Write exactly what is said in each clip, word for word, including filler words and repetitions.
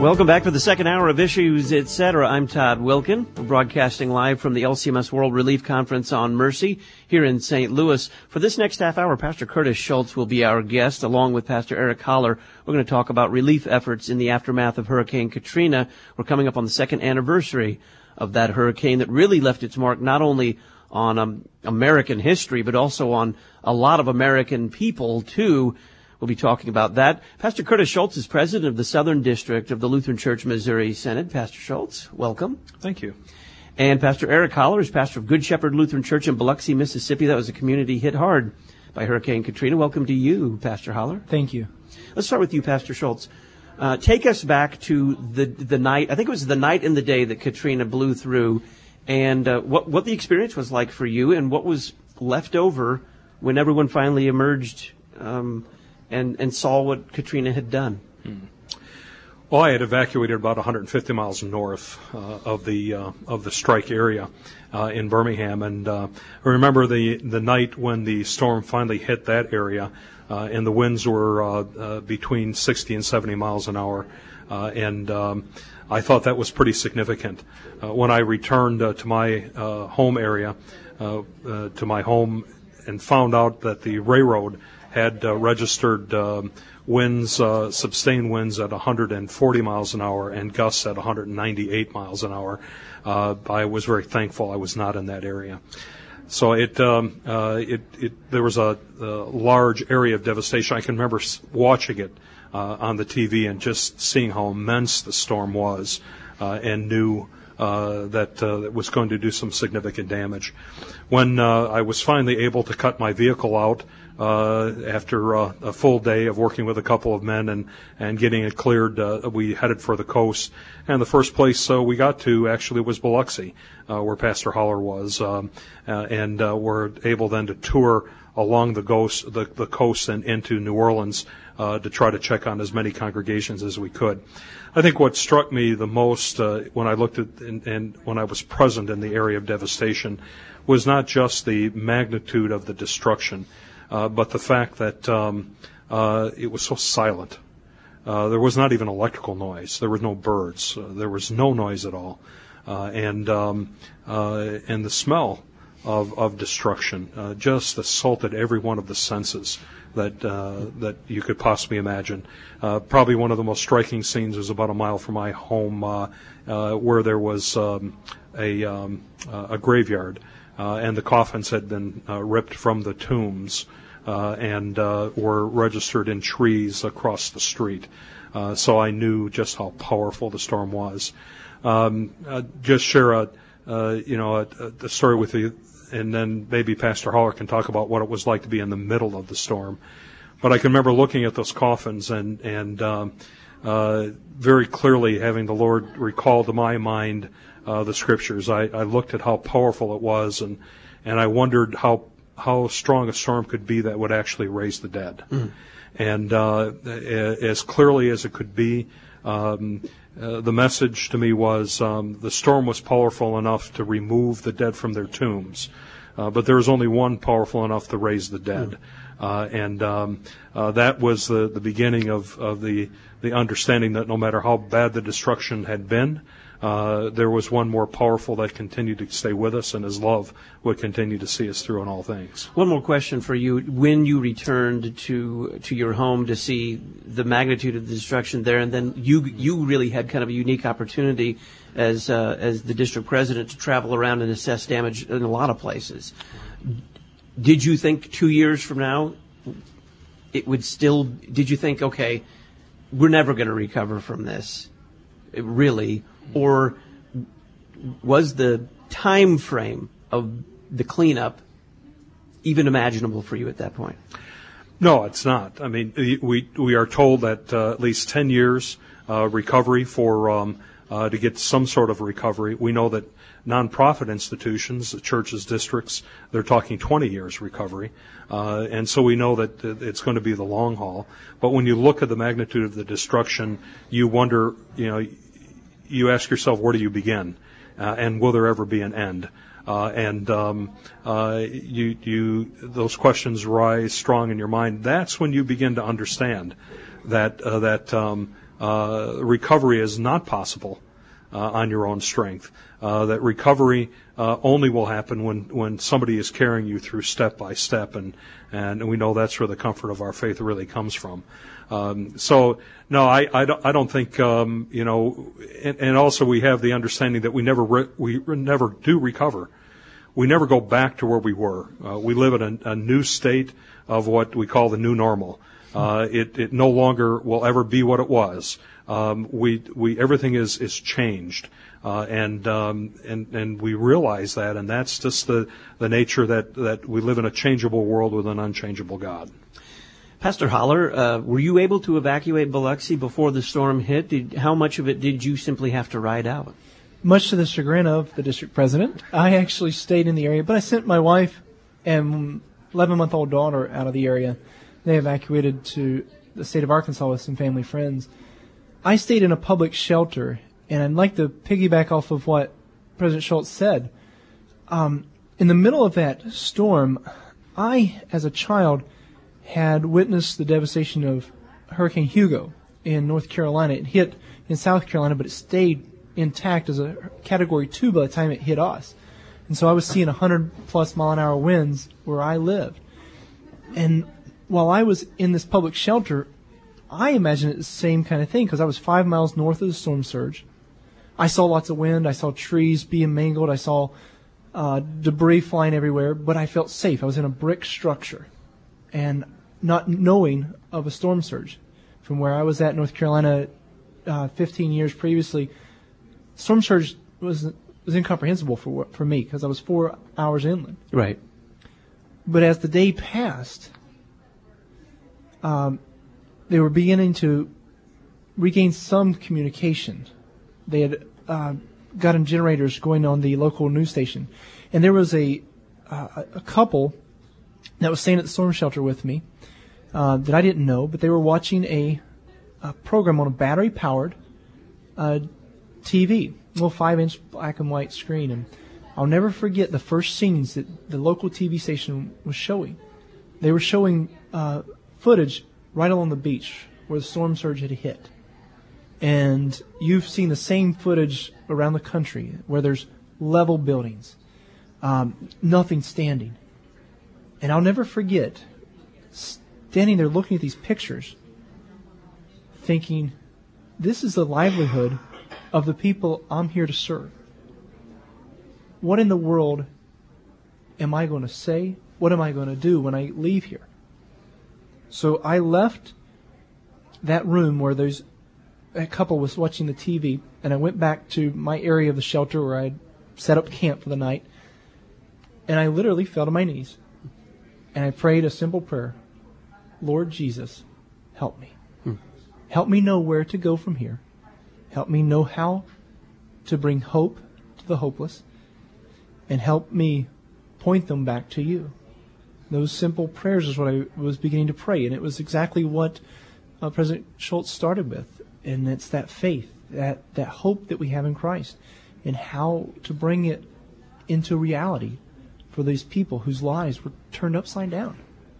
Welcome back for the second hour of Issues, et cetera. I'm Todd Wilkin. We're broadcasting live from the L C M S World Relief Conference on Mercy here in Saint Louis. For this next half hour, Pastor Curtis Schultz will be our guest, along with Pastor Eric Holler. We're going to talk about relief efforts in the aftermath of Hurricane Katrina. We're coming up on the second anniversary of that hurricane that really left its mark not only on um, American history, but also on a lot of American people, too. We'll be talking about that. Pastor Curtis Schultz is president of the Southern District of the Lutheran Church Missouri Synod. Pastor Schultz, welcome. Thank you. And Pastor Eric Holler is pastor of Good Shepherd Lutheran Church in Biloxi, Mississippi. That was a community hit hard by Hurricane Katrina. Welcome to you, Pastor Holler. Thank you. Let's start with you, Pastor Schultz. Uh, take us back to the the night, I think it was the night and the day that Katrina blew through, and uh, what, what the experience was like for you and what was left over when everyone finally emerged um And, and saw what Katrina had done. Hmm. Well, I had evacuated about one hundred fifty miles north uh, of the uh, of the strike area uh, in Birmingham, and uh, I remember the the night when the storm finally hit that area, uh, and the winds were uh, uh, between sixty and seventy miles an hour, uh, and um, I thought that was pretty significant. Uh, when I returned uh, to my uh, home area, uh, uh, to my home, and found out that the railroad had uh, registered um, winds, uh, sustained winds at one hundred forty miles an hour and gusts at one hundred ninety-eight miles an hour. Uh, I was very thankful I was not in that area. So it, um, uh, it, it, there was a, a large area of devastation. I can remember watching it uh, on the T V and just seeing how immense the storm was, uh, and knew uh, that uh, it was going to do some significant damage. When uh, I was finally able to cut my vehicle out, Uh, after uh, a full day of working with a couple of men and, and getting it cleared, uh, we headed for the coast. And the first place uh, we got to actually was Biloxi, uh, where Pastor Holler was, um, uh, and uh, were able then to tour along the coast, the, the coast and into New Orleans uh, to try to check on as many congregations as we could. I think what struck me the most uh, when I looked at and, and when I was present in the area of devastation was not just the magnitude of the destruction, Uh, but the fact that um, uh, it was so silent. Uh, there was not even electrical noise. There were no birds. Uh, there was no noise at all. Uh, and um, uh, and the smell of, of destruction uh, just assaulted every one of the senses that uh, that you could possibly imagine. Uh, probably one of the most striking scenes was about a mile from my home, uh, uh, where there was um, a um, a graveyard, uh, and the coffins had been uh, ripped from the tombs. Uh, and uh, were registered in trees across the street. Uh, so I knew just how powerful the storm was. Um, uh, just share a, uh, you know, a, a story with you, and then maybe Pastor Holler can talk about what it was like to be in the middle of the storm. But I can remember looking at those coffins and and um, uh, very clearly having the Lord recall to my mind uh, the scriptures. I, I looked at how powerful it was, and and I wondered how. how strong a storm could be that would actually raise the dead. Mm. And uh, as clearly as it could be, um, uh, the message to me was um, the storm was powerful enough to remove the dead from their tombs, uh, but there was only one powerful enough to raise the dead. Mm. Uh, and um, uh, that was the, the beginning of, of the, the understanding that no matter how bad the destruction had been, Uh, there was one more powerful that continued to stay with us, and His love would continue to see us through in all things. One more question for you. When you returned to to your home to see the magnitude of the destruction there, and then you you really had kind of a unique opportunity as uh, as the district president to travel around and assess damage in a lot of places. Did you think two years from now it would still? Did you think, okay, we're never going to recover from this, really? Or was the time frame of the cleanup even imaginable for you at that point? No, it's not. I mean, we we are told that uh, at least ten years uh, recovery for um, uh, to get some sort of recovery. We know that nonprofit institutions, the churches, districts, they're talking twenty years recovery, uh, and so we know that it's going to be the long haul. But when you look at the magnitude of the destruction, you wonder, you know. You ask yourself, where do you begin, uh, and will there ever be an end? Uh, and um, uh, you, you, those questions rise strong in your mind. That's when you begin to understand that uh, that um, uh, recovery is not possible uh, on your own strength. Uh, that recovery uh, only will happen when, when somebody is carrying you through step by step, and, and we know that's where the comfort of our faith really comes from. Um, so, no, I, I, don't, I don't think, um, you know, and, and also we have the understanding that we never re- we never do recover. We never go back to where we were. Uh, we live in a, a new state of what we call the new normal. Uh, it, it no longer will ever be what it was. Um, we, we, everything is, is changed. Uh, and, um, and, and we realize that, and that's just the, the nature that, that we live in a changeable world with an unchangeable God. Pastor Holler, uh, were you able to evacuate Biloxi before the storm hit? Did, how much of it did you simply have to ride out? Much to the chagrin of the district president, I actually stayed in the area, but I sent my wife and eleven-month-old daughter out of the area. They evacuated to the state of Arkansas with some family friends. I stayed in a public shelter, and I'd like to piggyback off of what President Schultz said. Um, in the middle of that storm, I, as a child, had witnessed the devastation of Hurricane Hugo in North Carolina. It hit in South Carolina, but it stayed intact as a Category two by the time it hit us. And so I was seeing one hundred plus mile an hour winds where I lived. And while I was in this public shelter, I imagined it the same kind of thing because I was five miles north of the storm surge. I saw lots of wind. I saw trees being mangled. I saw uh, debris flying everywhere, but I felt safe. I was in a brick structure and not knowing of a storm surge. From where I was at North Carolina uh, fifteen years previously, storm surge was was incomprehensible for for me because I was four hours inland. Right. But as the day passed, um, they were beginning to regain some communication. They had uh, gotten generators going on the local news station, and there was a uh, a couple that was staying at the storm shelter with me uh, that I didn't know, but they were watching a, a program on a battery-powered uh, T V, a little five-inch black and white screen. And I'll never forget the first scenes that the local T V station was showing. They were showing uh, footage right along the beach where the storm surge had hit. And you've seen the same footage around the country where there's level buildings, um, nothing standing. And I'll never forget standing there looking at these pictures, thinking, this is the livelihood of the people I'm here to serve. What in the world am I going to say? What am I going to do when I leave here? So I left that room where there's a couple was watching the T V, and I went back to my area of the shelter where I'd set up camp for the night, and I literally fell to my knees. And I prayed a simple prayer. Lord Jesus, help me. Hmm. Help me know where to go from here. Help me know how to bring hope to the hopeless. And help me point them back to you. Those simple prayers is what I was beginning to pray. And it was exactly what uh, President Schultz started with. And it's that faith, that, that hope that we have in Christ. And how to bring it into reality for these people whose lives were turned upside down.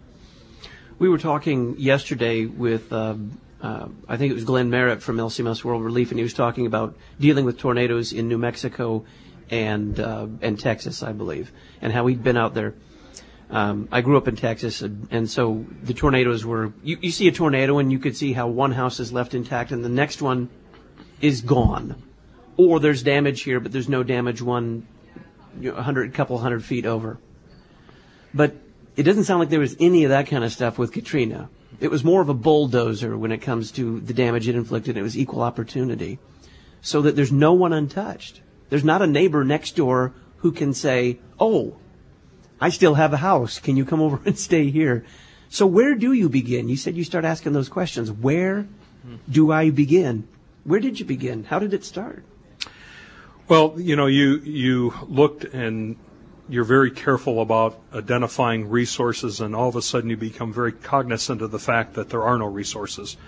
We were talking yesterday with, uh, uh, I think it was Glenn Merritt from L C M S World Relief, and he was talking about dealing with tornadoes in New Mexico and uh, and Texas, I believe, and how he'd been out there. Um, I grew up in Texas, and, and so the tornadoes were, you, you see a tornado and you could see how one house is left intact and the next one is gone. Or there's damage here, but there's no damage one You know, a hundred, couple hundred feet over. But it doesn't sound like there was any of that kind of stuff with Katrina. It was more of a bulldozer when it comes to the damage it inflicted. It was equal opportunity. So that there's no one untouched. There's not a neighbor next door who can say, oh, I still have a house. Can you come over and stay here? So where do you begin? You said you start asking those questions. Where do I begin? Where did you begin? How did it start? Well, you know, you you looked and you're very careful about identifying resources, and all of a sudden you become very cognizant of the fact that there are no resources.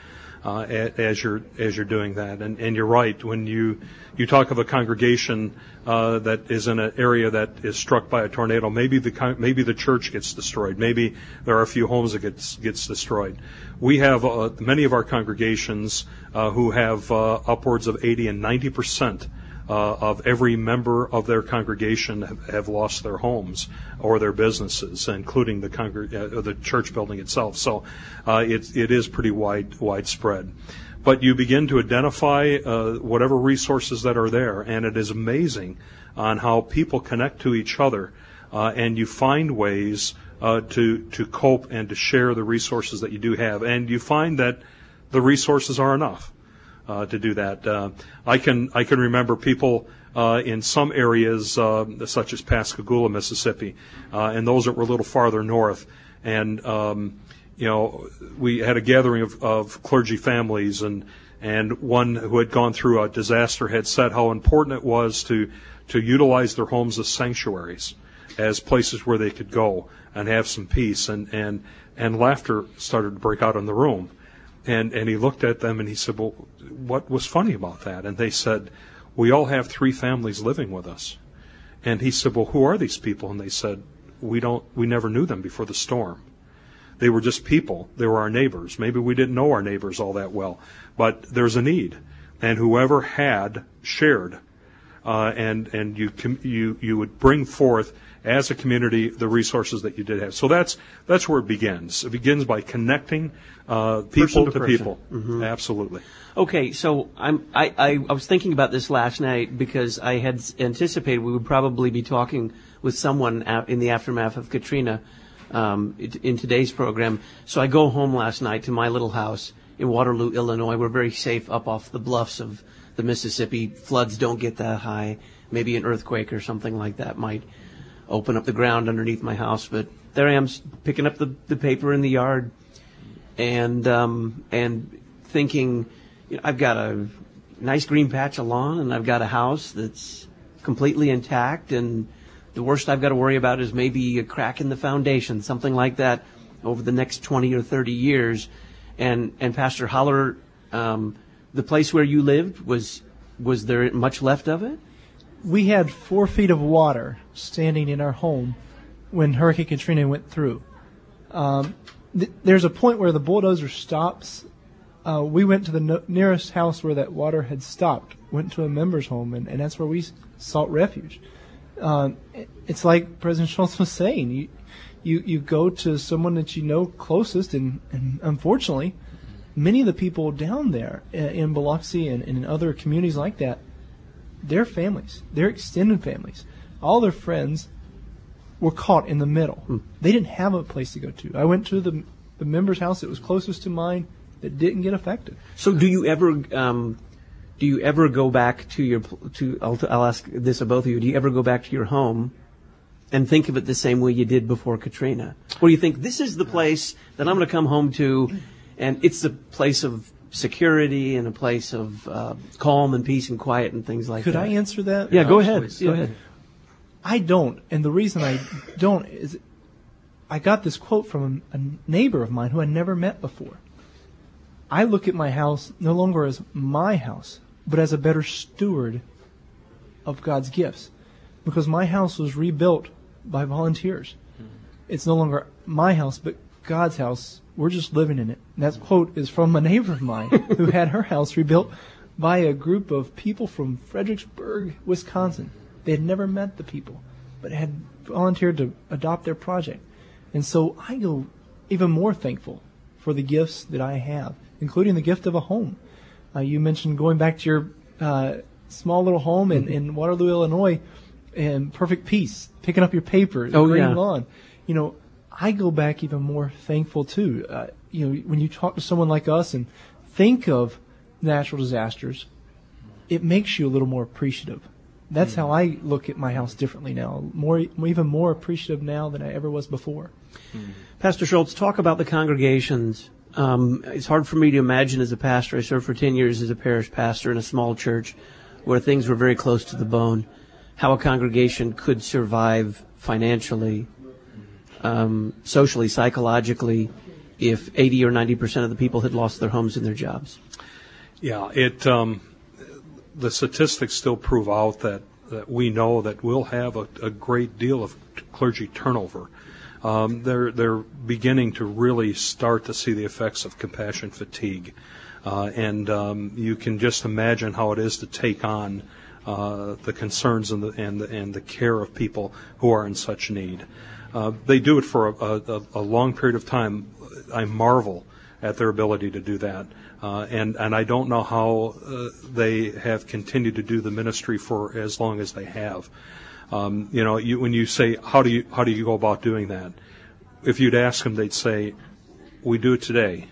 uh, as you're as you're doing that. And, and you're right, when you you talk of a congregation uh, that is in an area that is struck by a tornado, maybe the maybe the church gets destroyed, maybe there are a few homes that gets gets destroyed. We have uh, many of our congregations uh, who have uh, upwards of eighty and ninety percent Uh, of every member of their congregation have, have lost their homes or their businesses, including the congreg- uh, the church building itself. So uh, it, it is pretty wide widespread. But you begin to identify uh, whatever resources that are there, and it is amazing on how people connect to each other, uh, and you find ways uh, to to cope and to share the resources that you do have, and you find that the resources are enough. Uh, to do that, uh, I can I can remember people uh, in some areas, uh, such as Pascagoula, Mississippi, uh, and those that were a little farther north. And um, you know, we had a gathering of, of clergy families, and and one who had gone through a disaster had said how important it was to to utilize their homes as sanctuaries, as places where they could go and have some peace. And and and laughter started to break out in the room. And and he looked at them and he said, well, what was funny about that? And they said, we all have three families living with us. And he said, well, who are these people? And they said, we don't, we never knew them before the storm. They were just people. They were our neighbors. Maybe we didn't know our neighbors all that well, but there's a need. And whoever had shared, uh, and, and you, you, you would bring forth as a community the resources that you did have. So that's, that's where it begins. It begins by connecting Uh, people to, to person. people. Mm-hmm. Absolutely. Okay, so I'm, I, I, I was thinking about this last night because I had anticipated we would probably be talking with someone in the aftermath of Katrina um, in today's program. So I go home last night to my little house in Waterloo, Illinois. We're very safe up off the bluffs of the Mississippi. Floods don't get that high. Maybe an earthquake or something like that might open up the ground underneath my house. But there I am picking up the, the paper in the yard. And um, and thinking, you know, I've got a nice green patch of lawn, and I've got a house that's completely intact, and the worst I've got to worry about is maybe a crack in the foundation, something like that, over the next twenty or thirty years. And and Pastor Holler, um, the place where you lived, was was there much left of it? We had four feet of water standing in our home when Hurricane Katrina went through. Um, There's a point where the bulldozer stops. Uh, we went to the no- nearest house where that water had stopped, went to a member's home, and, and that's where we sought refuge. Uh, it's like President Schultz was saying. You, you, you go to someone that you know closest, and, and unfortunately, many of the people down there in Biloxi and, and in other communities like that, their families, their extended families, all their friends were caught in the middle. Mm. They didn't have a place to go to. I went to the the member's house that was closest to mine that didn't get affected. So, do you ever um, do you ever go back to your to? I'll, I'll ask this of both of you. Do you ever go back to your home and think of it the same way you did before Katrina, where you think this is the place that I'm going to come home to, and it's the place of security and a place of uh, calm and peace and quiet and things like Could that? Could I answer that? Yeah, go ahead. Please. Go ahead. I don't, and the reason I don't is I got this quote from a, a neighbor of mine who I never met before. I look at my house no longer as my house, but as a better steward of God's gifts, because my house was rebuilt by volunteers. It's no longer my house, but God's house. We're just living in it. And that quote is from a neighbor of mine who had her house rebuilt by a group of people from Fredericksburg, Wisconsin. They had never met the people, but had volunteered to adopt their project. And so I go even more thankful for the gifts that I have, including the gift of a home. Uh, you mentioned going back to your uh, small little home in, mm-hmm. in Waterloo, Illinois, in perfect peace, picking up your paper, oh, green yeah. lawn. You know, I go back even more thankful too. Uh, you know, when you talk to someone like us and think of natural disasters, it makes you a little more appreciative. That's mm-hmm. how I look at my house differently now. More, even more appreciative now than I ever was before. Mm-hmm. Pastor Schultz, talk about the congregations. Um, it's hard for me to imagine as a pastor. I served for ten years as a parish pastor in a small church where things were very close to the bone. How a congregation could survive financially, um, socially, psychologically, if eighty or ninety percent of the people had lost their homes and their jobs. Yeah, it um, the statistics still prove out that, that we know that we'll have a, a great deal of clergy turnover. Um, they're they're beginning to really start to see the effects of compassion fatigue, uh, and um, you can just imagine how it is to take on uh, the concerns and the and the, and the care of people who are in such need. Uh, they do it for a, a, a long period of time. I marvel at their ability to do that, uh, and and I don't know how uh, they have continued to do the ministry for as long as they have. Um, you know, you, when you say, how do you how do you go about doing that? If you'd ask them, they'd say, we do it today.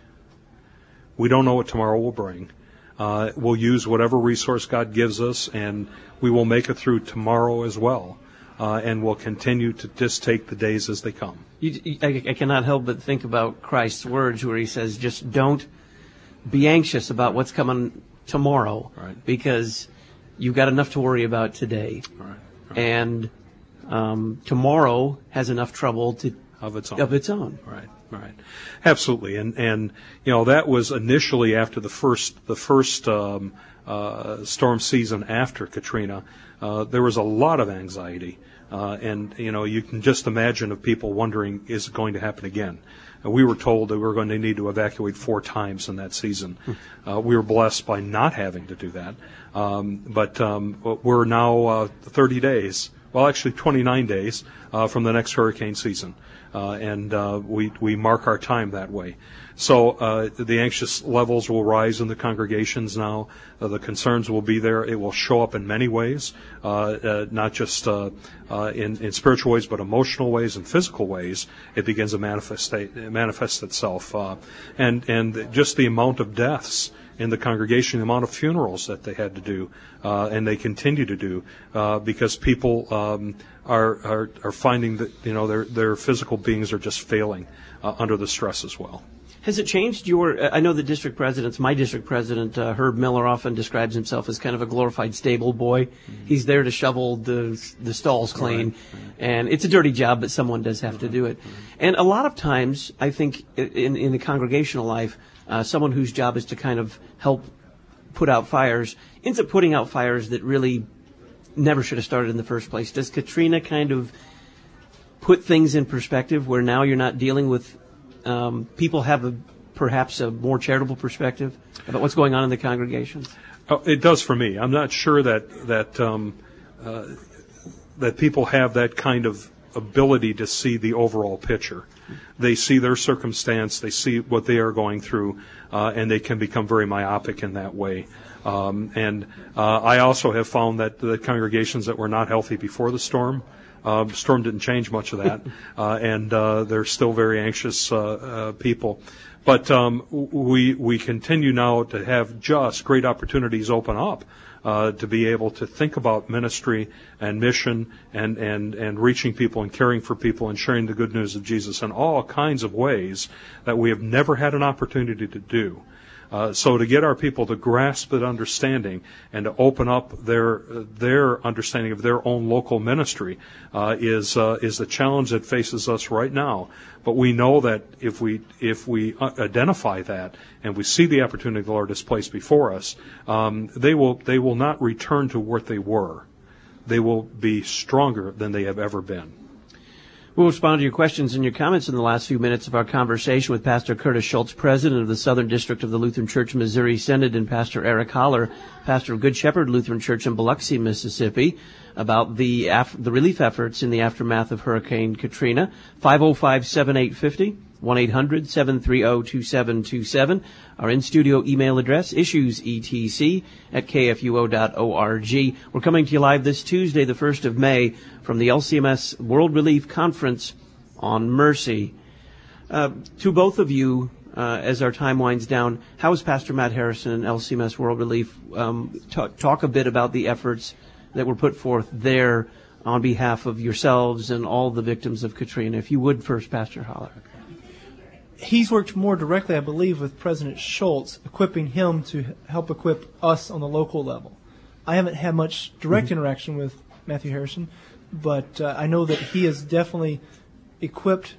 We don't know what tomorrow will bring. Uh, we'll use whatever resource God gives us, and we will make it through tomorrow as well. Uh, and we'll continue to just take the days as they come. You, I, I cannot help but think about Christ's words where he says, just don't be anxious about what's coming tomorrow, right, because you've got enough to worry about today. Right. And um, tomorrow has enough trouble to of its own. Of its own. Right, right, absolutely. And and you know that was initially after the first the first um, uh, storm season after Katrina. Uh, there was a lot of anxiety, uh, and you know you can just imagine of people wondering, is it going to happen again? And we were told that we were going to need to evacuate four times in that season. Uh, we were blessed by not having to do that. Um, but um, we're now uh, thirty days, well, actually twenty-nine days uh, from the next hurricane season, uh, and uh, we we mark our time that way. So uh, the anxious levels will rise in the congregations now. Uh, the concerns will be there. It will show up in many ways, uh, uh, not just uh, uh, in, in spiritual ways, but emotional ways and physical ways. It begins to manifest manifest itself, uh, and and just the amount of deaths in the congregation, the amount of funerals that they had to do, uh, and they continue to do, uh, because people um, are, are are finding that you know their their physical beings are just failing uh, under the stress as well. Has it changed your, I know the district presidents, my district president, uh, Herb Miller, often describes himself as kind of a glorified stable boy. Mm-hmm. He's there to shovel the the stalls clean, right, right. And it's a dirty job, but someone does have mm-hmm. to do it. Mm-hmm. And a lot of times, I think, in, in the congregational life, uh, someone whose job is to kind of help put out fires ends up putting out fires that really never should have started in the first place. Does Katrina kind of put things in perspective where now you're not dealing with Um, people have a, perhaps a more charitable perspective about what's going on in the congregations? Oh, it does for me. I'm not sure that that um, uh, that people have that kind of ability to see the overall picture. They see their circumstance, they see what they are going through, uh, and they can become very myopic in that way. Um, and uh, I also have found that the congregations that were not healthy before the storm, Uh, the storm didn't change much of that, uh, and uh, they're still very anxious uh, uh, people. But um, we we continue now to have just great opportunities open up uh, to be able to think about ministry and mission and, and, and reaching people and caring for people and sharing the good news of Jesus in all kinds of ways that we have never had an opportunity to do. Uh, so to get our people to grasp that understanding and to open up their their understanding of their own local ministry uh, is uh, is the challenge that faces us right now. But we know that if we if we identify that and we see the opportunity the Lord has placed before us, um, they will they will not return to what they were. They will be stronger than they have ever been. We'll respond to your questions and your comments in the last few minutes of our conversation with Pastor Curtis Schultz, President of the Southern District of the Lutheran Church Missouri Synod, and Pastor Eric Holler, Pastor of Good Shepherd Lutheran Church in Biloxi, Mississippi, about the af- the relief efforts in the aftermath of Hurricane Katrina. five oh five, seven eight five oh, one eight hundred, seven three oh, two seven two seven. Our in-studio email address, issuesetc at k f u o dot org. We're coming to you live this Tuesday, the first of May, from the L C M S World Relief Conference on Mercy. Uh, to both of you, uh, as our time winds down, how is Pastor Matt Harrison and L C M S World Relief? Um, talk, talk a bit about the efforts that were put forth there on behalf of yourselves and all the victims of Katrina. If you would first, Pastor Holler. He's worked more directly, I believe, with President Schultz, equipping him to help equip us on the local level. I haven't had much direct mm-hmm. interaction with Matthew Harrison, but uh, I know that he has definitely equipped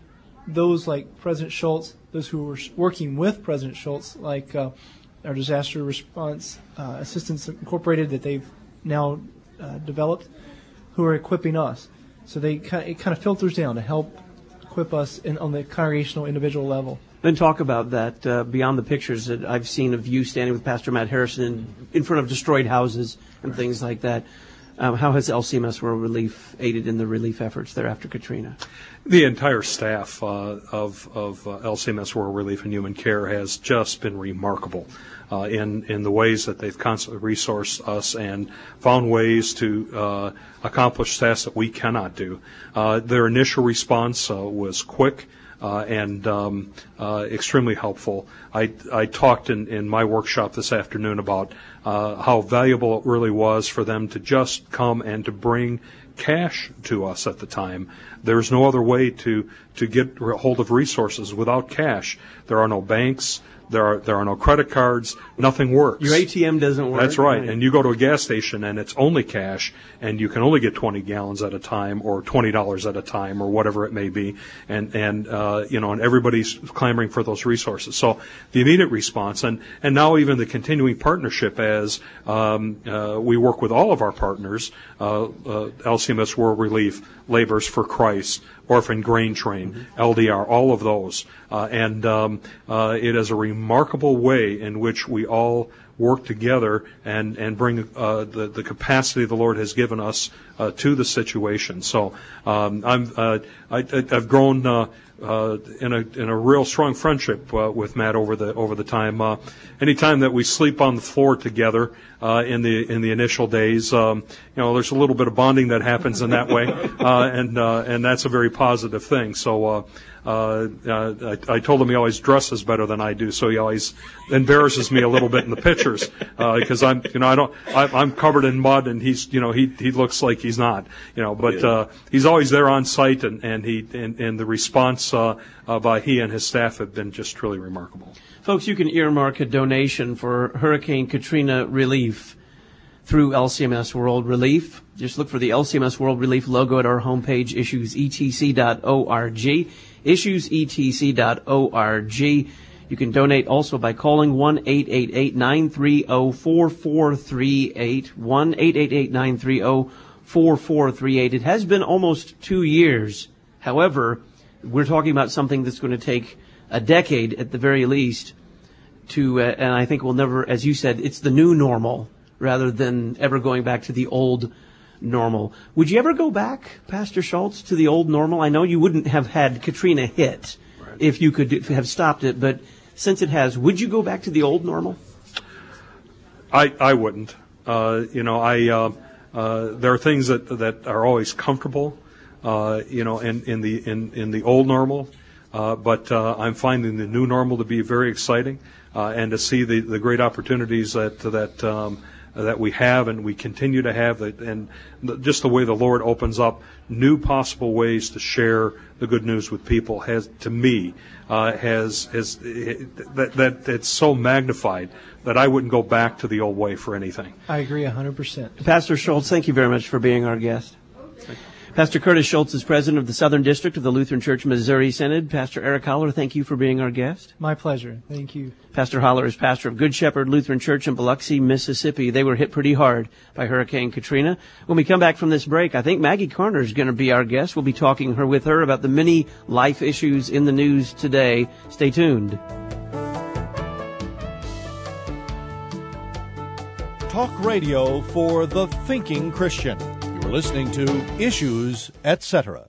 those like President Schultz, those who were working with President Schultz, like uh, our Disaster Response uh, Assistance Incorporated that they've now uh, developed, who are equipping us. So they kind of, it kind of filters down to help equip us in, on the congregational individual level. Then talk about that uh, beyond the pictures that I've seen of you standing with Pastor Matt Harrison in, in front of destroyed houses and things like that. Um, how has L C M S World Relief aided in the relief efforts there after Katrina? The entire staff uh, of, of uh, L C M S World Relief and Human Care has just been remarkable uh, in, in the ways that they've constantly resourced us and found ways to uh, accomplish tasks that we cannot do. Uh, their initial response uh, was quick. Uh, and um, uh, extremely helpful. I, I talked in, in my workshop this afternoon about uh, how valuable it really was for them to just come and to bring cash to us at the time. There's no other way to, to get a hold of resources without cash. There are no banks. There are there are no credit cards. Nothing works. Your A T M doesn't work. That's right. right. And you go to a gas station and it's only cash, and you can only get twenty gallons at a time, or twenty dollars at a time, or whatever it may be. And and uh, you know, and everybody's clamoring for those resources. So the immediate response, and and now even the continuing partnership, as um, uh, we work with all of our partners, uh, uh, L C M S World Relief, Laborers for Christ, Orphan Grain Train, mm-hmm. L D R, all of those. Uh, and um, uh, it is a remarkable way in which we all work together and, and bring uh, the, the capacity the Lord has given us uh, to the situation. So um, I'm, uh, I, I've grown uh, uh, in a in a real strong friendship uh, with Matt over the over the time. Uh, anytime that we sleep on the floor together uh, in the in the initial days, um, you know, there's a little bit of bonding that happens in that way, uh, and uh, and that's a very positive thing. So. Uh, Uh, uh, I, I told him he always dresses better than I do, so he always embarrasses me a little bit in the pictures because uh, I'm, you know, I don't, I, I'm covered in mud, and he's, you know, he he looks like he's not, you know, but uh, he's always there on site, and and he and, and the response uh, uh, by he and his staff have been just truly remarkable. Folks, you can earmark a donation for Hurricane Katrina relief through L C M S World Relief. Just look for the L C M S World Relief logo at our homepage, issues e t c dot org. issues e t c dot org. You can donate also by calling one eight eight eight, nine three zero, four four three eight, one eight eight eight, nine three zero, four four three eight. It has been almost two years. However, we're talking about something that's going to take a decade at the very least to, uh, and I think we'll never, as you said, it's the new normal rather than ever going back to the old normal. Would you ever go back, Pastor Schultz, to the old normal? I know you wouldn't have had Katrina hit right. if you could have stopped it, but since it has, would you go back to the old normal? I I wouldn't. Uh, you know, I uh, uh, there are things that that are always comfortable, uh, you know, in in the in in the old normal, uh, but uh, I'm finding the new normal to be very exciting, uh, and to see the the great opportunities that that. Um, that we have and we continue to have, and just the way the Lord opens up new possible ways to share the good news with people has, to me, uh, has has that that it's so magnified that I wouldn't go back to the old way for anything. I agree one hundred percent. Pastor Schultz, thank you very much for being our guest. Pastor Curtis Schultz is president of the Southern District of the Lutheran Church Missouri Synod. Pastor Eric Holler, thank you for being our guest. My pleasure. Thank you. Pastor Holler is pastor of Good Shepherd Lutheran Church in Biloxi, Mississippi. They were hit pretty hard by Hurricane Katrina. When we come back from this break, I think Maggie Carner is going to be our guest. We'll be talking her with her about the many life issues in the news today. Stay tuned. Talk radio for the thinking Christian. You're listening to Issues, et cetera.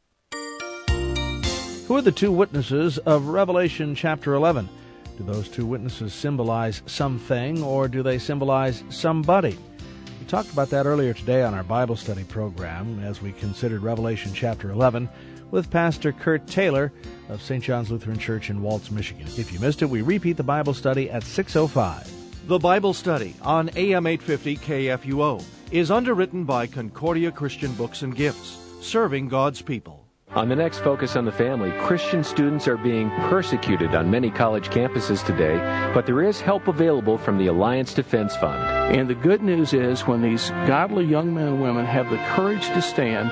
Who are the two witnesses of Revelation chapter eleven? Do those two witnesses symbolize something, or do they symbolize somebody? We talked about that earlier today on our Bible study program as we considered Revelation chapter eleven with Pastor Kurt Taylor of Saint John's Lutheran Church in Waltz, Michigan. If you missed it, we repeat the Bible study at six oh five. The Bible Study on A M eight fifty K F U O is underwritten by Concordia Christian Books and Gifts, serving God's people. On the next Focus on the Family, Christian students are being persecuted on many college campuses today, but there is help available from the Alliance Defense Fund. And the good news is when these godly young men and women have the courage to stand,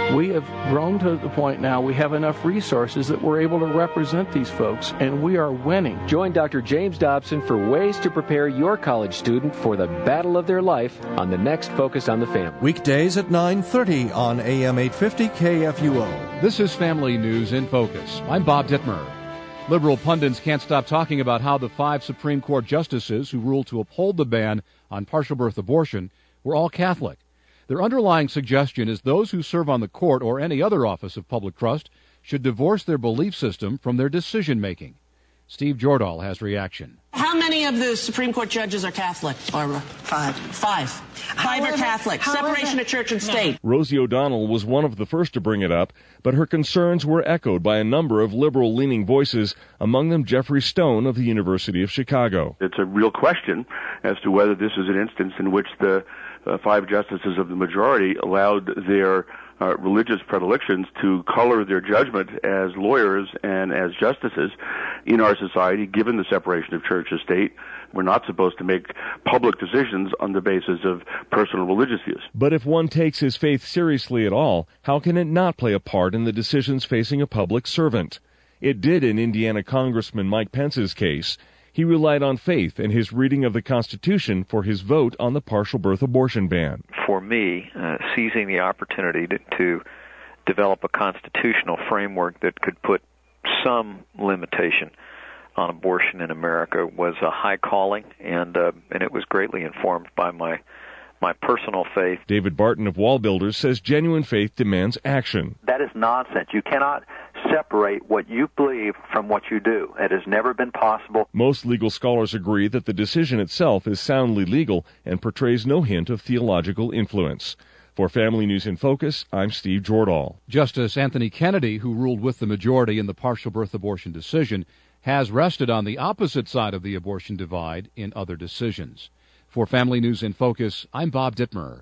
We have grown to the point now we have enough resources that we're able to represent these folks, and we are winning. Join Doctor James Dobson for ways to prepare your college student for the battle of their life on the next Focus on the Family. Weekdays at nine thirty on A M eight fifty K F U O. This is Family News in Focus. I'm Bob Dittmer. Liberal pundits can't stop talking about how the five Supreme Court justices who ruled to uphold the ban on partial birth abortion were all Catholic. Their underlying suggestion is those who serve on the court or any other office of public trust should divorce their belief system from their decision-making. Steve Jordahl has reaction. How many of the Supreme Court judges are Catholic, Barbara? Five. Five. Five however, are Catholic. Separation of church and state. Rosie O'Donnell was one of the first to bring it up, but her concerns were echoed by a number of liberal-leaning voices, among them Jeffrey Stone of the University of Chicago. It's a real question as to whether this is an instance in which the uh, five justices of the majority allowed their Uh, religious predilections to color their judgment as lawyers and as justices in our society. Given the separation of church and state, we're not supposed to make public decisions on the basis of personal religious views. But if one takes his faith seriously at all, how can it not play a part in the decisions facing a public servant? It did in Indiana Congressman Mike Pence's case. He relied on faith and his reading of the Constitution for his vote on the partial birth abortion ban. For me, uh, seizing the opportunity to, to develop a constitutional framework that could put some limitation on abortion in America was a high calling, and uh, and it was greatly informed by my my personal faith. David Barton of Wall Builders says genuine faith demands action. That is nonsense. You cannot separate what you believe from what you do. It has never been possible. Most legal scholars agree that the decision itself is soundly legal and portrays no hint of theological influence. For Family News in Focus, I'm Steve Jordahl. Justice Anthony Kennedy, who ruled with the majority in the partial birth abortion decision, has rested on the opposite side of the abortion divide in other decisions. For Family News in Focus, I'm Bob Dittmer.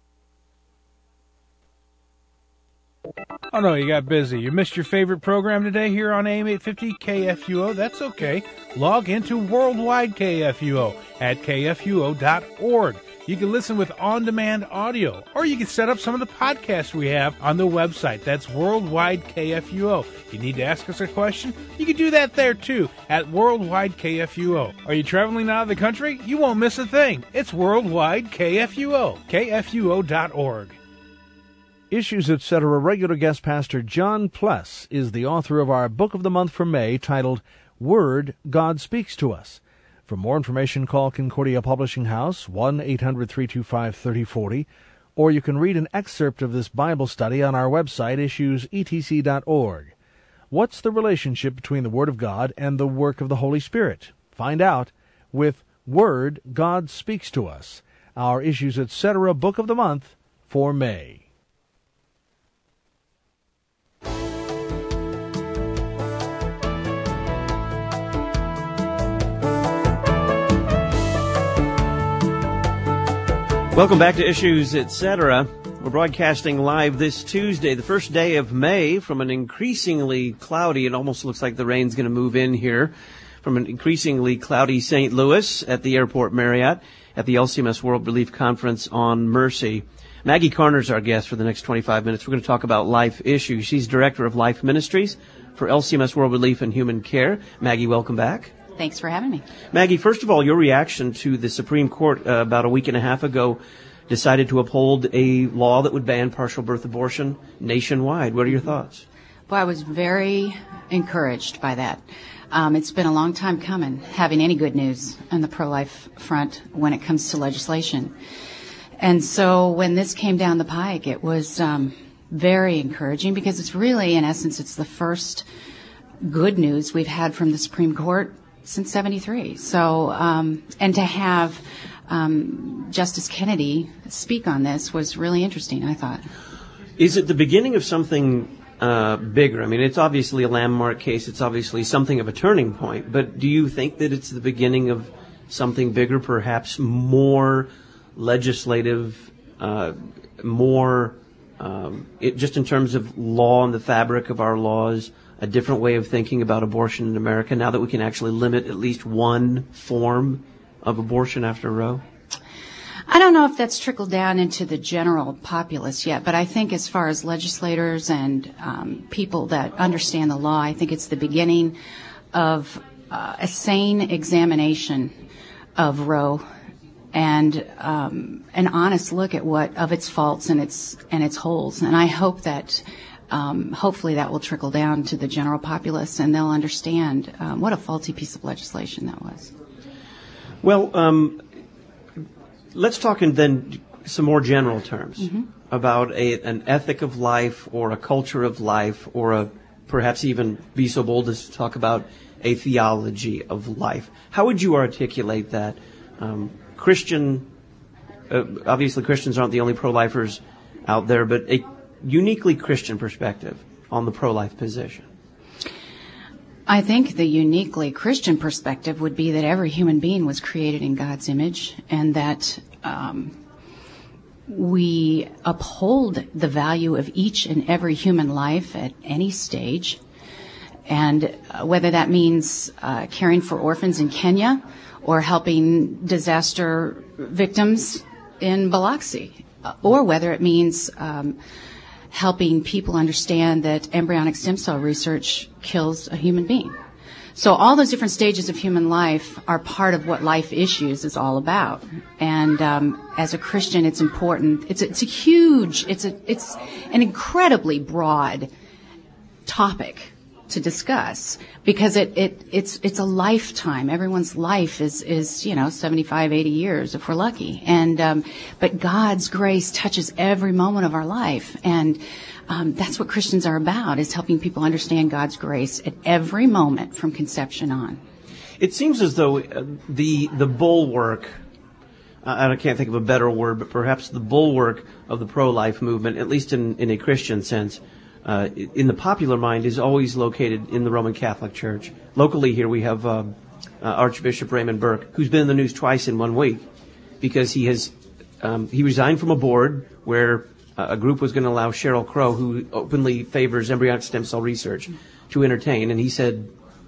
Oh, no, you got busy. You missed your favorite program today here on A M eight fifty K F U O. That's okay. Log into Worldwide K F U O at K F U O dot org. You can listen with on-demand audio, or you can set up some of the podcasts we have on the website. That's Worldwide K F U O. If you need to ask us a question, you can do that there, too, at Worldwide K F U O. Are you traveling out of the country? You won't miss a thing. It's Worldwide K F U O, K F U O dot org. Issues, et cetera. Regular guest pastor John Pless is the author of our Book of the Month for May titled Word, God Speaks to Us. For more information, call Concordia Publishing House, one eight hundred three two five three oh four oh, or you can read an excerpt of this Bible study on our website, issues e t c dot org. What's the relationship between the Word of God and the work of the Holy Spirit? Find out with Word, God Speaks to Us, our Issues, et cetera. Book of the Month for May. Welcome back to Issues, et cetera. We're broadcasting live this Tuesday, the first day of May, from an increasingly cloudy, it almost looks like the rain's going to move in here, from an increasingly cloudy Saint Louis at the Airport Marriott at the L C M S World Relief Conference on Mercy. Maggie Carner's our guest for the next twenty-five minutes. We're going to talk about life issues. She's Director of Life Ministries for L C M S World Relief and Human Care. Maggie, welcome back. Thanks for having me. Maggie, first of all, your reaction to the Supreme Court uh, about a week and a half ago decided to uphold a law that would ban partial birth abortion nationwide. What are your thoughts? Well, I was very encouraged by that. Um, it's been a long time coming, having any good news on the pro-life front when it comes to legislation. And so when this came down the pike, it was um, very encouraging because it's really, in essence, it's the first good news we've had from the Supreme Court since seventy-three. So, um, and to have um, Justice Kennedy speak on this was really interesting, I thought. Is it the beginning of something uh, bigger? I mean, it's obviously a landmark case. It's obviously something of a turning point. But do you think that it's the beginning of something bigger, perhaps more legislative, uh, more um, it, just in terms of law and the fabric of our laws, a different way of thinking about abortion in America now that we can actually limit at least one form of abortion after Roe? I don't know if that's trickled down into the general populace yet, but I think as far as legislators and um, people that understand the law, I think it's the beginning of uh, a sane examination of Roe and um, an honest look at what of its faults and its and its holes. And I hope that um, hopefully that will trickle down to the general populace and they'll understand um, what a faulty piece of legislation that was. Well, um, let's talk in then some more general terms mm-hmm. about a, an ethic of life or a culture of life or a perhaps even be so bold as to talk about a theology of life. How would you articulate that? Um, Christian, uh, obviously Christians aren't the only pro-lifers out there, but a uniquely Christian perspective on the pro-life position. I think the uniquely Christian perspective would be that every human being was created in God's image and that um, we uphold the value of each and every human life at any stage. And uh, whether that means uh, caring for orphans in Kenya or helping disaster victims in Biloxi, uh, or whether it means um, helping people understand that embryonic stem cell research kills a human being. So all those different stages of human life are part of what Life Issues is all about. And um, as a Christian, it's important. It's a, it's a huge, it's a it's an incredibly broad topic to discuss because it, it it's it's a lifetime. Everyone's life is is you know seventy-five, eighty years if we're lucky. And um, but God's grace touches every moment of our life, and um, that's what Christians are about: is helping people understand God's grace at every moment from conception on. It seems as though uh, the the bulwark. Uh, I can't think of a better word, but perhaps the bulwark of the pro-life movement, at least in, in a Christian sense, Uh, in the popular mind, is always located in the Roman Catholic Church. Locally here we have uh, uh, Archbishop Raymond Burke, who's been in the news twice in one week because he has um, he resigned from a board where uh, a group was going to allow Sheryl Crow, who openly favors embryonic stem cell research, to entertain, and he said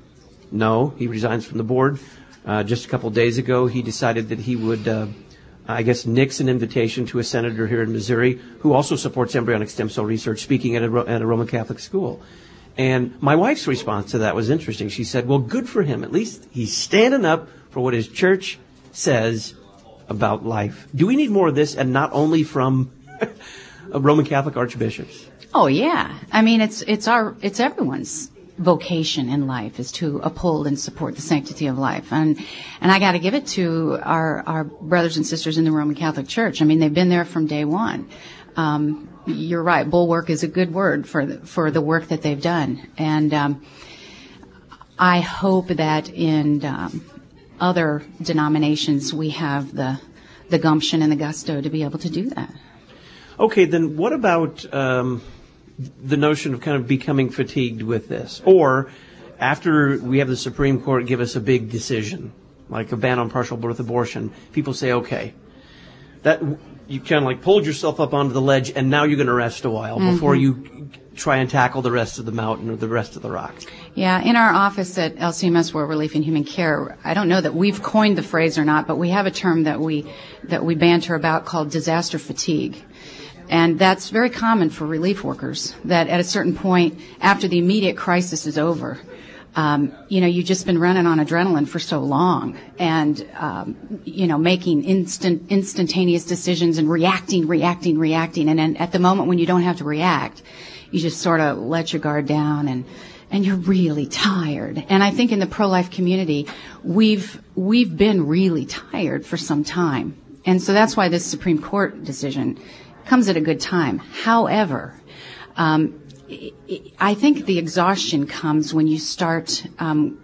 no. He resigns from the board. Uh, just a couple of days ago, he decided that he would. Uh, I guess nix an invitation to a senator here in Missouri who also supports embryonic stem cell research, speaking at a, at a Roman Catholic school. And my wife's response to that was interesting. She said, well, good for him. At least he's standing up for what his church says about life. Do we need more of this, and not only from Roman Catholic archbishops? Oh, yeah. I mean, it's it's our it's everyone's vocation in life is to uphold and support the sanctity of life. And and I got to give it to our, our brothers and sisters in the Roman Catholic Church. I mean, they've been there from day one. Um, you're right. Bulwark is a good word for the, for the work that they've done. And um, I hope that in um, other denominations we have the the gumption and the gusto to be able to do that. Okay, then what about um the notion of kind of becoming fatigued with this? Or after we have the Supreme Court give us a big decision, like a ban on partial birth abortion, people say, okay, that you kind of like pulled yourself up onto the ledge and now you're going to rest a while mm-hmm. before you try and tackle the rest of the mountain or the rest of the rock. Yeah, in our office at L C M S World Relief and Human Care, I don't know that we've coined the phrase or not, but we have a term that we that we banter about called disaster fatigue. And that's very common for relief workers, that at a certain point, after the immediate crisis is over, um, you know, you've just been running on adrenaline for so long and, um, you know, making instant, instantaneous decisions and reacting, reacting, reacting. And then at the moment when you don't have to react, you just sort of let your guard down and, and you're really tired. And I think in the pro-life community, we've, we've been really tired for some time. And so that's why this Supreme Court decision comes at a good time. However, um, I think the exhaustion comes when you start um,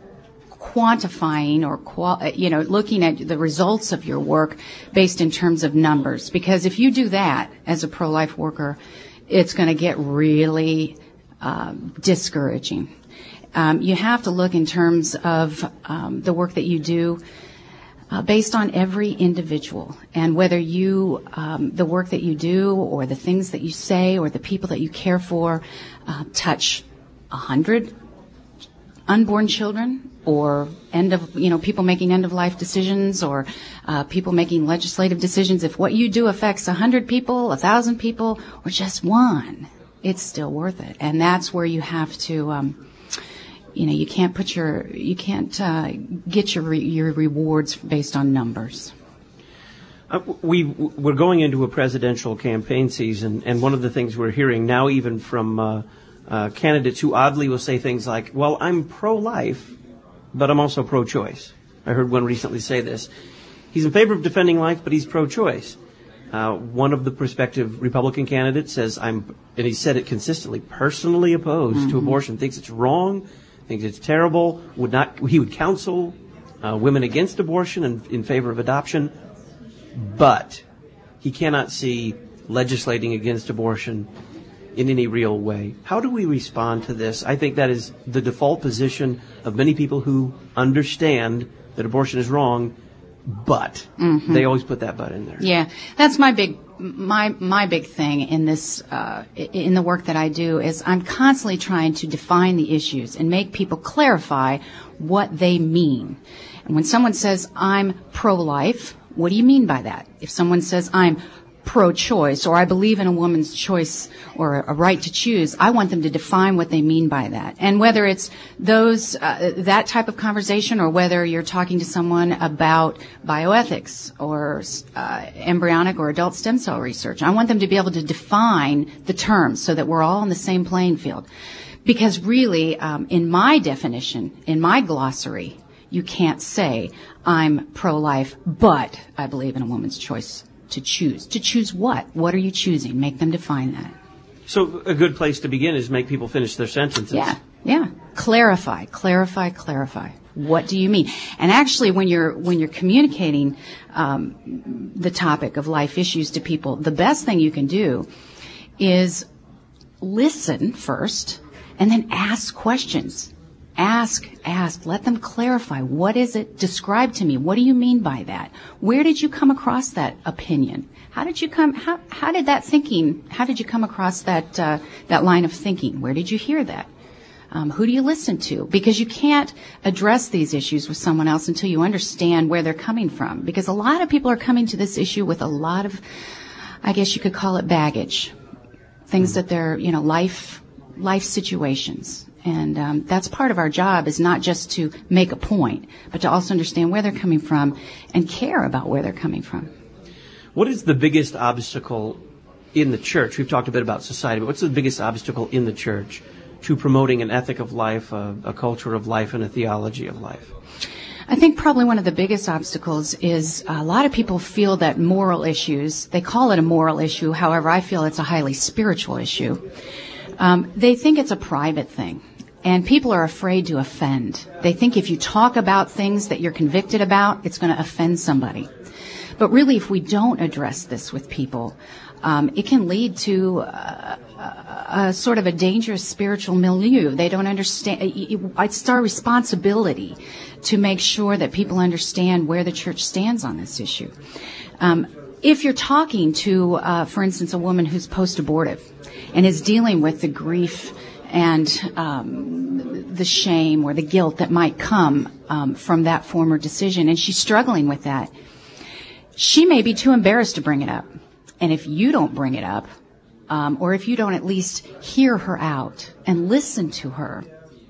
quantifying or qual- you know looking at the results of your work based in terms of numbers. Because if you do that as a pro-life worker, it's going to get really um, discouraging. Um, you have to look in terms of um, the work that you do Uh, based on every individual, and whether you, um, the work that you do or the things that you say or the people that you care for uh, touch a hundred, unborn children or end of, you know, people making end-of-life decisions or uh, people making legislative decisions, if what you do affects one hundred people, one thousand people, or just one, it's still worth it. And that's where you have to, um, you know, you can't put your, you can't uh, get your re- your rewards based on numbers. Uh, we, we're going into a presidential campaign season, and one of the things we're hearing now, even from uh, uh, candidates who oddly will say things like, well, I'm pro-life, but I'm also pro-choice. I heard one recently say this. He's in favor of defending life, but he's pro-choice. Uh, one of the prospective Republican candidates says, I'm, and he said it consistently, personally opposed mm-hmm. to abortion, thinks it's wrong, thinks it's terrible, would not, he would counsel uh, women against abortion and in favor of adoption, but he cannot see legislating against abortion in any real way. How do we respond to this? I think that is the default position of many people who understand that abortion is wrong, but mm-hmm. they always put that but in there. Yeah, that's my big my my big thing in this uh, in the work that I do is I'm constantly trying to define the issues and make people clarify what they mean. And when someone says I'm pro-life, what do you mean by that? If someone says I'm pro-choice or I believe in a woman's choice or a right to choose, I want them to define what they mean by that. And whether it's those uh, that type of conversation or whether you're talking to someone about bioethics or uh, embryonic or adult stem cell research, I want them to be able to define the terms so that we're all on the same playing field. Because really, um, in my definition, in my glossary, you can't say I'm pro-life, but I believe in a woman's choice to choose. To choose what? What are you choosing? Make them define that. So a good place to begin is make people finish their sentences. Yeah, yeah. Clarify, clarify, clarify. What do you mean? And actually, when you're when you're communicating um, the topic of life issues to people, the best thing you can do is listen first and then ask questions. Ask, ask, let them clarify. What is it? Describe to me. What do you mean by that? Where did you come across that opinion? How did you come, how, how did that thinking, how did you come across that, uh, that line of thinking? Where did you hear that? Um, who do you listen to? Because you can't address these issues with someone else until you understand where they're coming from. Because a lot of people are coming to this issue with a lot of, I guess you could call it baggage. Things that they're, you know, life, life situations. And um, that's part of our job is not just to make a point, but to also understand where they're coming from and care about where they're coming from. What is the biggest obstacle in the church? We've talked a bit about society, but what's the biggest obstacle in the church to promoting an ethic of life, a, a culture of life, and a theology of life? I think probably one of the biggest obstacles is a lot of people feel that moral issues, they call it a moral issue, however, I feel it's a highly spiritual issue. Um, they think it's a private thing. And people are afraid to offend. They think if you talk about things that you're convicted about, it's going to offend somebody. But really, if we don't address this with people, um, it can lead to a, a, a sort of a dangerous spiritual milieu. They don't understand. It's our responsibility to make sure that people understand where the church stands on this issue. Um, if you're talking to, uh, for instance, a woman who's post-abortive and is dealing with the grief and um, the shame or the guilt that might come um, from that former decision, and she's struggling with that, she may be too embarrassed to bring it up. And if you don't bring it up, um, or if you don't at least hear her out and listen to her,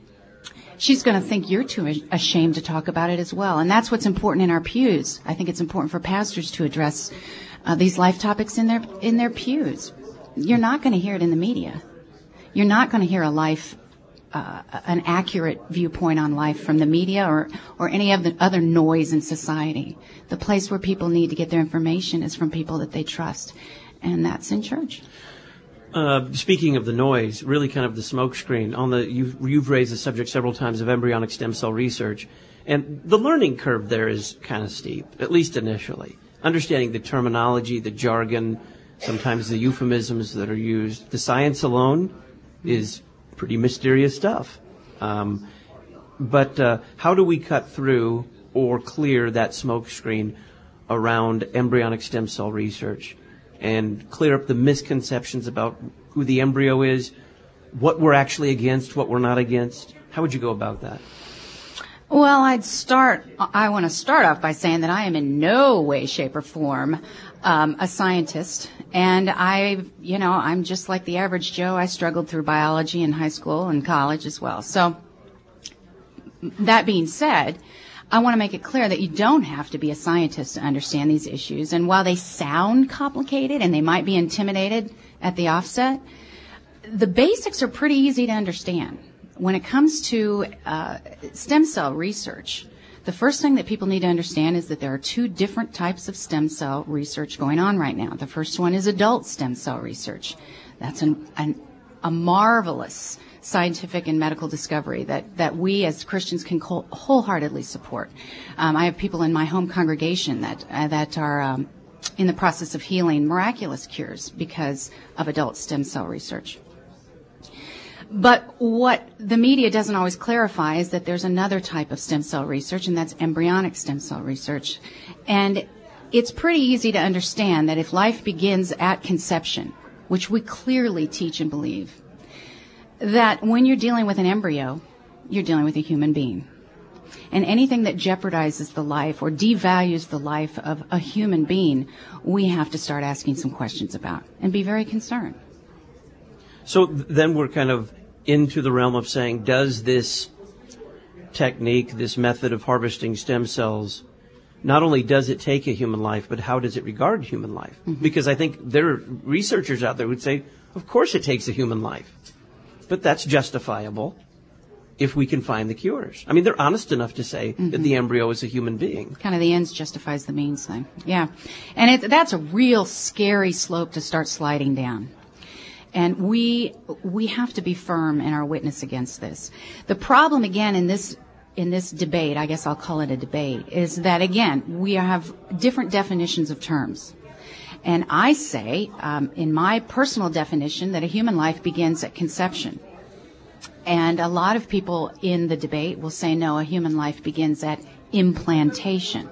she's going to think you're too ashamed to talk about it as well. And that's what's important in our pews. I think it's important for pastors to address uh, these life topics in their in their pews. You're not going to hear it in the media. You're not going to hear a life, uh, an accurate viewpoint on life from the media or, or any of the other noise in society. The place where people need to get their information is from people that they trust, and that's in church. Uh, speaking of the noise, really kind of the smokescreen, on the you've, you've raised the subject several times of embryonic stem cell research, and the learning curve there is kind of steep, at least initially. Understanding the terminology, the jargon, sometimes the euphemisms that are used. The science alone is pretty mysterious stuff. Um, but uh, how do we cut through or clear that smokescreen around embryonic stem cell research and clear up the misconceptions about who the embryo is, what we're actually against, what we're not against? How would you go about that? Well, I'd start, I want to start off by saying that I am in no way, shape, or form um, a scientist. And I, you know, I'm just like the average Joe. I struggled through biology in high school and college as well. So that being said, I want to make it clear that you don't have to be a scientist to understand these issues. And while they sound complicated and they might be intimidated at the offset, the basics are pretty easy to understand. When it comes to uh, stem cell research, the first thing that people need to understand is that there are two different types of stem cell research going on right now. The first one is adult stem cell research. That's an, an, a marvelous scientific and medical discovery that, that we as Christians can wholeheartedly support. Um, I have people in my home congregation that uh, that are um, in the process of healing miraculous cures because of adult stem cell research. But what the media doesn't always clarify is that there's another type of stem cell research, and that's embryonic stem cell research. And it's pretty easy to understand that if life begins at conception, which we clearly teach and believe, that when you're dealing with an embryo, you're dealing with a human being. And anything that jeopardizes the life or devalues the life of a human being, we have to start asking some questions about and be very concerned. So then we're kind of into the realm of saying, does this technique, this method of harvesting stem cells, not only does it take a human life, but how does it regard human life? Mm-hmm. Because I think there are researchers out there who would say, of course it takes a human life. But that's justifiable if we can find the cures. I mean, they're honest enough to say mm-hmm. that the embryo is a human being. Kind of the ends justifies the means thing. Yeah. And it, that's a real scary slope to start sliding down. And we we have to be firm in our witness against this. The problem, again, in this in this debate, I guess I'll call it a debate, is that, again, we have different definitions of terms. And I say, um, in my personal definition, that a human life begins at conception. And a lot of people in the debate will say, no, a human life begins at implantation.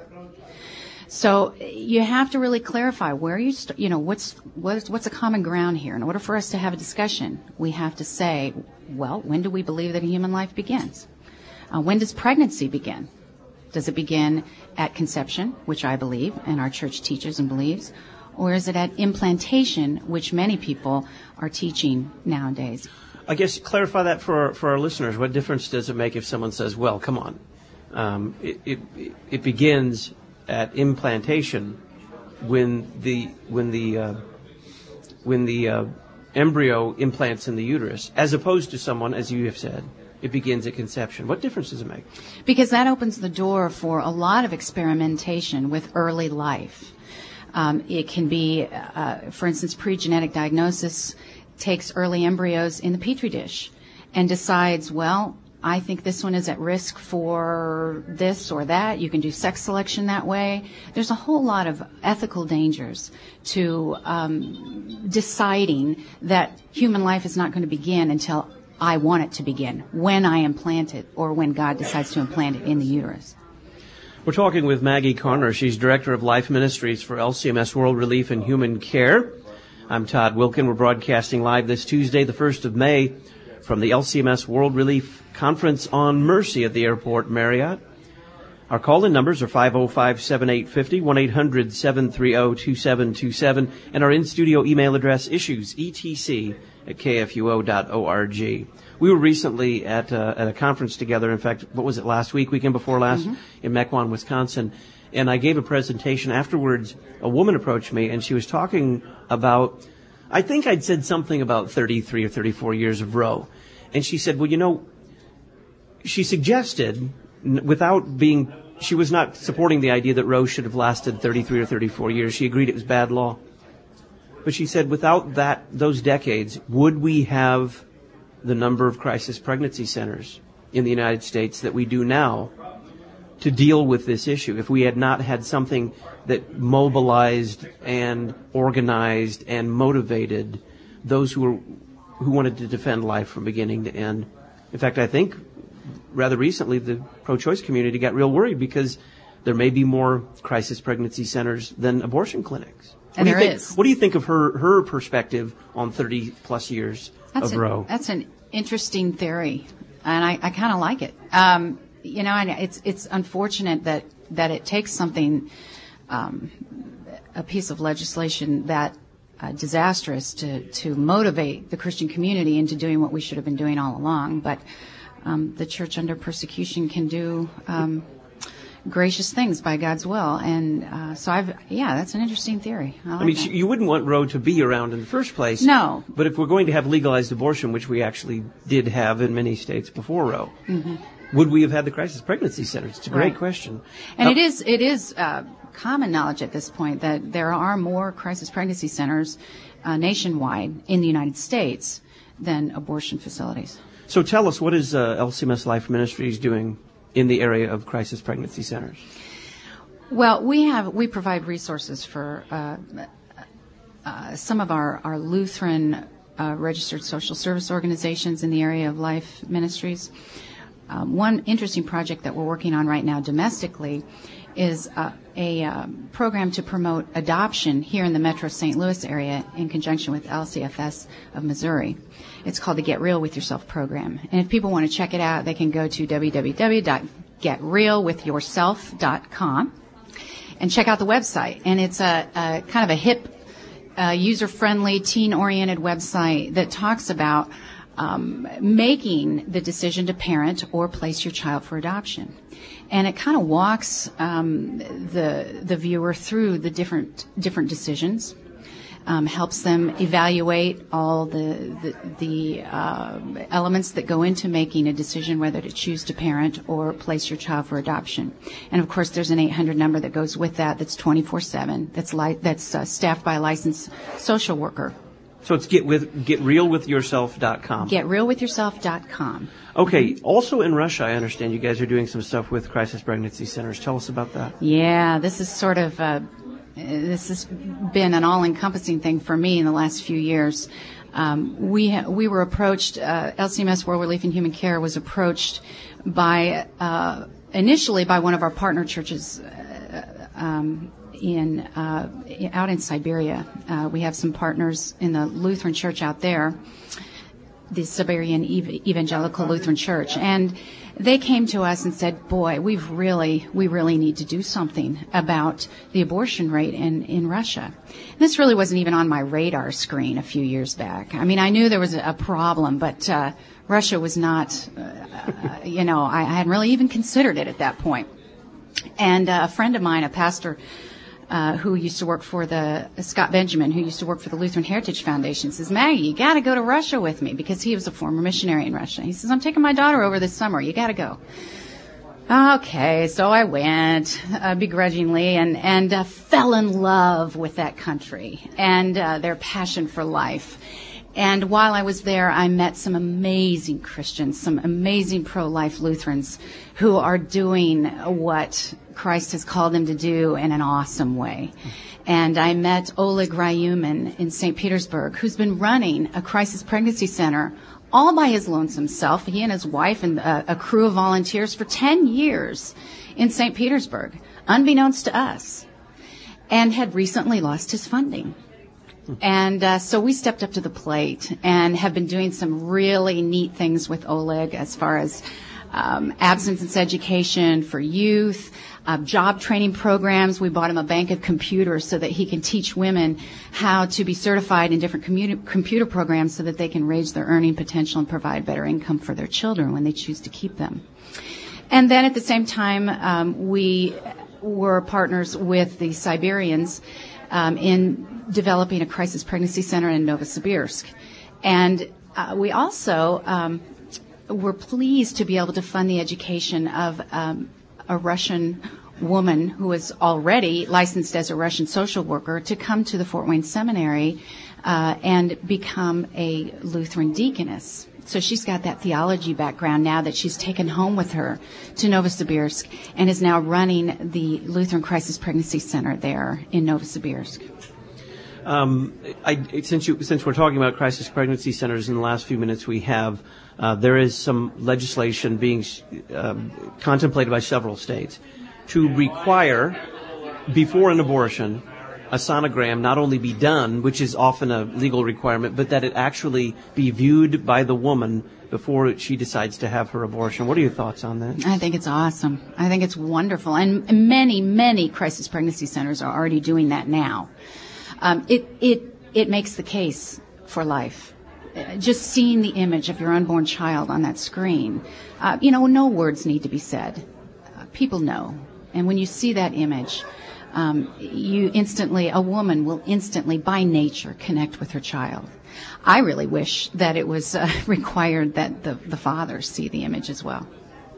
So you have to really clarify where you, st- you know, what's, what's, what's a common ground here. In order for us to have a discussion, we have to say, well, when do we believe that a human life begins? Uh, when does pregnancy begin? Does it begin at conception, which I believe, and our church teaches and believes, or is it at implantation, which many people are teaching nowadays? I guess clarify that for our, for our listeners. What difference does it make if someone says, well, come on, um, it, it, it begins at implantation when the when the uh, when the uh, embryo implants in the uterus, as opposed to someone, as you have said, it begins at conception. What difference does it make? Because that opens the door for a lot of experimentation with early life. Um, it can be, uh, for instance, pre-genetic diagnosis takes early embryos in the Petri dish and decides, well, I think this one is at risk for this or that. You can do sex selection that way. There's a whole lot of ethical dangers to um, deciding that human life is not going to begin until I want it to begin, when I implant it or when God decides to implant it in the uterus. We're talking with Maggie Carner. She's Director of Life Ministries for L C M S World Relief and Human Care. I'm Todd Wilkin. We're broadcasting live this Tuesday, the first of May, from the L C M S World Relief Conference on Mercy at the Airport Marriott. Our call-in numbers are five oh five, seven eight five oh, one eight hundred, seven three oh, two seven two seven, and our in-studio email address, issues, E T C, at K F U O dot org. We were recently at, uh, at a conference together. In fact, what was it, last week, weekend before last, mm-hmm. in Mequon, Wisconsin. And I gave a presentation. Afterwards, a woman approached me, and she was talking about, I think I'd said something about thirty-three or thirty-four years of Roe. And she said, well, you know, she suggested, without being, she was not supporting the idea that Roe should have lasted thirty-three or thirty-four years. She agreed it was bad law. But she said, without that, those decades, would we have the number of crisis pregnancy centers in the United States that we do now to deal with this issue if we had not had something that mobilized and organized and motivated those who were who wanted to defend life from beginning to end? In fact, I think rather recently the pro-choice community got real worried because there may be more crisis pregnancy centers than abortion clinics. And there think, is. What do you think of her her perspective on thirty plus years that's of a, Roe? That's an interesting theory. and I, I kind of like it. Um, you know, and it's it's unfortunate that that it takes something, um, a piece of legislation that uh, disastrous to to motivate the Christian community into doing what we should have been doing all along. But um, the church under persecution can do um, gracious things by God's will, and uh, so I've yeah, that's an interesting theory. I, like I mean, that. you wouldn't want Roe to be around in the first place. No. But if we're going to have legalized abortion, which we actually did have in many states before Roe, mm-hmm. would we have had the crisis pregnancy centers? It's a great Right. question. And Uh, it is it is uh, common knowledge at this point that there are more crisis pregnancy centers uh, nationwide in the United States than abortion facilities. So tell us, what is uh, L C M S Life Ministries doing in the area of crisis pregnancy centers? Well, we have we provide resources for uh, uh, some of our our Lutheran uh, registered social service organizations in the area of life ministries. Um, one interesting project that we're working on right now domestically is uh, a um, program to promote adoption here in the Metro Saint Louis area in conjunction with L C F S of Missouri. It's called the Get Real With Yourself program. And if people want to check it out, they can go to w w w dot get real with yourself dot com and check out the website. And it's a, a kind of a hip, uh, user-friendly, teen-oriented website that talks about Um, making the decision to parent or place your child for adoption. And it kind of walks um, the the viewer through the different different decisions, um, helps them evaluate all the the, the uh, elements that go into making a decision whether to choose to parent or place your child for adoption. And of course, there's an eight hundred number that goes with that. That's twenty-four seven. That's li- that's uh, staffed by a licensed social worker. So it's get with get real with yourself dot com. get real with yourself dot com. Okay. Also in Russia, I understand you guys are doing some stuff with crisis pregnancy centers. Tell us about that. Yeah, this is sort of uh, this has been an all-encompassing thing for me in the last few years. Um, we ha- we were approached. Uh, L C M S World Relief and Human Care was approached by uh, initially by one of our partner churches. Uh, um, in uh, out in Siberia. Uh, we have some partners in the Lutheran Church out there, the Siberian Ev- Evangelical Lutheran Church, and they came to us and said, boy, we've really, we really need to do something about the abortion rate in, in Russia. And this really wasn't even on my radar screen a few years back. I mean, I knew there was a, a problem, but uh, Russia was not, uh, you know, I, I hadn't really even considered it at that point. And uh, a friend of mine, a pastor, Uh, who used to work for the, uh, Scott Benjamin, who used to work for the Lutheran Heritage Foundation, says, Maggie, you gotta go to Russia with me, because he was a former missionary in Russia. He says, I'm taking my daughter over this summer, you gotta go. Okay, so I went, uh, begrudgingly, and, and, uh, fell in love with that country, and, uh, their passion for life. And while I was there, I met some amazing Christians, some amazing pro-life Lutherans who are doing what Christ has called them to do in an awesome way. And I met Oleg Ryumin in Saint Petersburg, who's been running a crisis pregnancy center all by his lonesome self, he and his wife and a, a crew of volunteers for ten years in Saint Petersburg, unbeknownst to us, and had recently lost his funding. And uh, so we stepped up to the plate and have been doing some really neat things with Oleg as far as um, abstinence education for youth, uh, job training programs. We bought him a bank of computers so that he can teach women how to be certified in different commuter, computer programs so that they can raise their earning potential and provide better income for their children when they choose to keep them. And then at the same time, um, we were partners with the Siberians um, in developing a crisis pregnancy center in Novosibirsk. And uh, we also um, were pleased to be able to fund the education of um, a Russian woman who is already licensed as a Russian social worker to come to the Fort Wayne Seminary uh, and become a Lutheran deaconess. So she's got that theology background now that she's taken home with her to Novosibirsk and is now running the Lutheran Crisis Pregnancy Center there in Novosibirsk. Um, I, since you, since we're talking about crisis pregnancy centers, in the last few minutes we have, uh, there is some legislation being um, contemplated by several states to require, before an abortion, a sonogram not only be done, which is often a legal requirement, but that it actually be viewed by the woman before she decides to have her abortion. What are your thoughts on that? I think it's awesome. I think it's wonderful. And many, many crisis pregnancy centers are already doing that now. Um, it, it, it makes the case for life. Just seeing the image of your unborn child on that screen, uh, you know, no words need to be said. Uh, people know. And when you see that image, um, you instantly, a woman will instantly, by nature, connect with her child. I really wish that it was uh, required that the, the fathers see the image as well.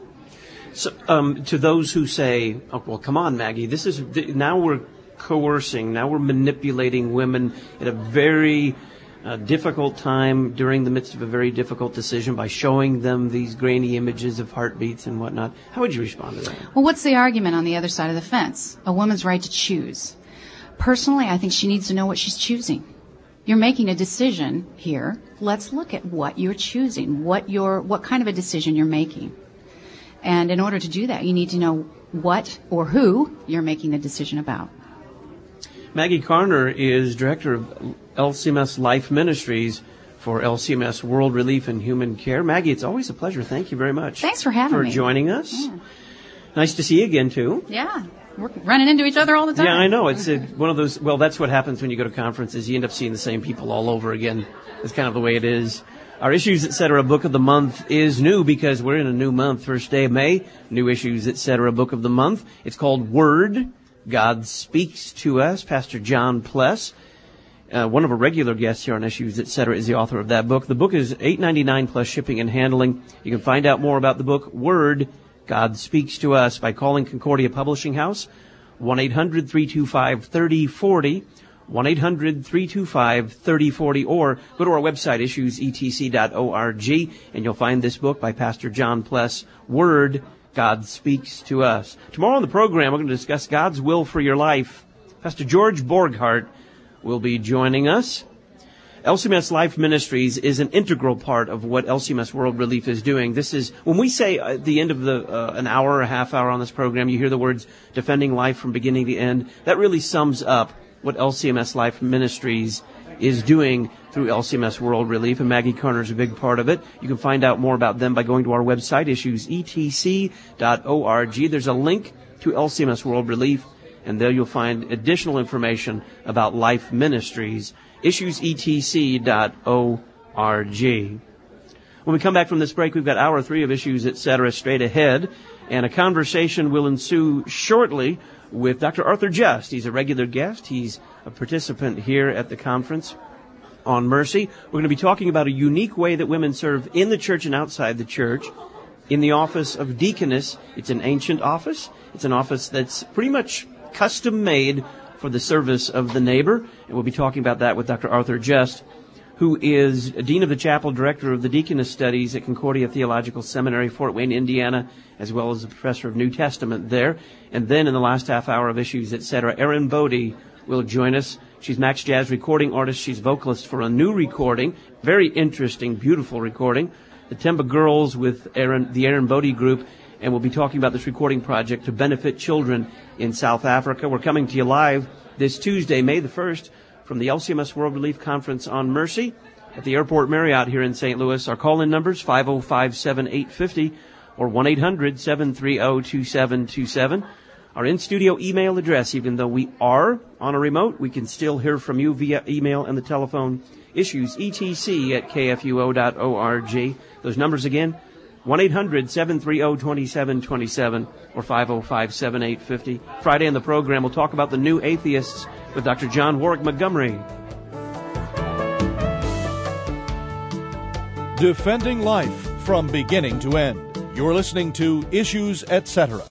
So, um, to those who say, oh, well, come on, Maggie, this is, now we're coercing, now we're manipulating women at a very uh, difficult time during the midst of a very difficult decision by showing them these grainy images of heartbeats and whatnot. How would you respond to that? Well, what's the argument on the other side of the fence? A woman's right to choose. Personally, I think she needs to know what she's choosing. You're making a decision here. Let's look at what you're choosing, what your what kind of a decision you're making. And in order to do that, you need to know what or who you're making the decision about. Maggie Karner is director of L C M S Life Ministries for L C M S World Relief and Human Care. Maggie, it's always a pleasure. Thank you very much. Thanks for having for me. For joining us. Yeah. Nice to see you again, too. Yeah. We're running into each other all the time. Yeah, I know. It's a, one of those, well, that's what happens when you go to conferences. You end up seeing the same people all over again. That's kind of the way it is. Our Issues, et cetera, Book of the Month is new because we're in a new month, first day of May. New Issues, et cetera, Book of the Month. It's called Word, God Speaks to Us. Pastor John Pless, uh, one of our regular guests here on Issues, et cetera, is the author of that book. The book is eight ninety-nine plus shipping and handling. You can find out more about the book, Word, God Speaks to Us, by calling Concordia Publishing House, one eight hundred three two five three oh four oh, one eight hundred three two five three oh four oh, or go to our website, issues e t c dot org, and you'll find this book by Pastor John Pless, Word, God Speaks to Us. Tomorrow on the program, we're going to discuss God's will for your life. Pastor George Borghardt will be joining us. L C M S Life Ministries is an integral part of what L C M S World Relief is doing. This is, when we say at the end of the uh, an hour or a half hour on this program, you hear the words defending life from beginning to end. That really sums up what L C M S Life Ministries is doing through L C M S World Relief, and Maggie Karner is a big part of it. You can find out more about them by going to our website, issues e t c dot org. There's a link to L C M S World Relief, and there you'll find additional information about Life Ministries. issues e t c dot org. When we come back from this break, we've got hour three of Issues, et cetera, straight ahead, and a conversation will ensue shortly with Doctor Arthur Just. He's a regular guest. He's a participant here at the conference on Mercy. We're going to be talking about a unique way that women serve in the church and outside the church in the office of deaconess. It's an ancient office. It's an office that's pretty much custom-made for the service of the neighbor. And we'll be talking about that with Doctor Arthur Just, who is Dean of the Chapel, Director of the Deaconess Studies at Concordia Theological Seminary, Fort Wayne, Indiana, as well as a professor of New Testament there. And then in the last half hour of Issues, et cetera, Erin Bodie will join us. She's Max Jazz recording artist. She's vocalist for a new recording, very interesting, beautiful recording, the Temba Girls with Erin, the Erin Bodie Group. And we'll be talking about this recording project to benefit children in South Africa. We're coming to you live this Tuesday, May the first, from the L C M S World Relief Conference on Mercy at the Airport Marriott here in Saint Louis. Our call-in numbers, five oh five, seven eight five oh or one eight hundred, seven three oh, two seven two seven. Our in-studio email address, even though we are on a remote, we can still hear from you via email and the telephone, issues e t c at k f u o dot org. Those numbers again, one eight hundred, seven three oh, two seven two seven or five oh five, seven eight five oh. Friday in the program, we'll talk about the new atheists with Doctor John Warwick Montgomery. Defending life from beginning to end. You're listening to Issues, et cetera.